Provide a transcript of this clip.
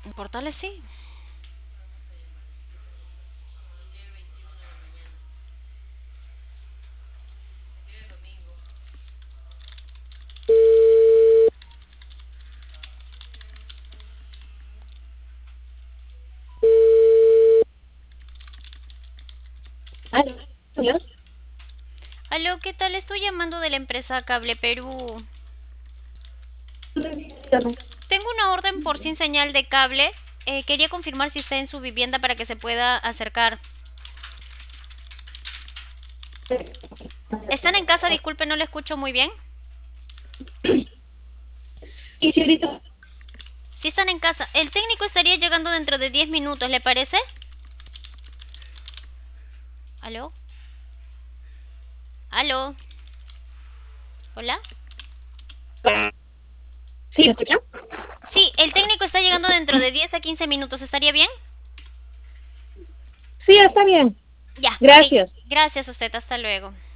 Portales sí. Aló, Dios. Aló, ¿qué tal? Estoy llamando de la empresa Cable Perú. Tengo una orden por sin señal de cable. Quería confirmar si está en su vivienda para que se pueda acercar. ¿Están en casa? Disculpe, no le escucho muy bien. Y si ahorita Si están en casa, el técnico estaría llegando dentro de 10 minutos, ¿le parece? ¿Aló? ¿Aló? ¿Hola? ¿sí me escucha? Sí, el técnico está llegando dentro de 10 a 15 minutos, ¿estaría bien? Sí, está bien. Ya, ok. Gracias. Gracias a usted, hasta luego.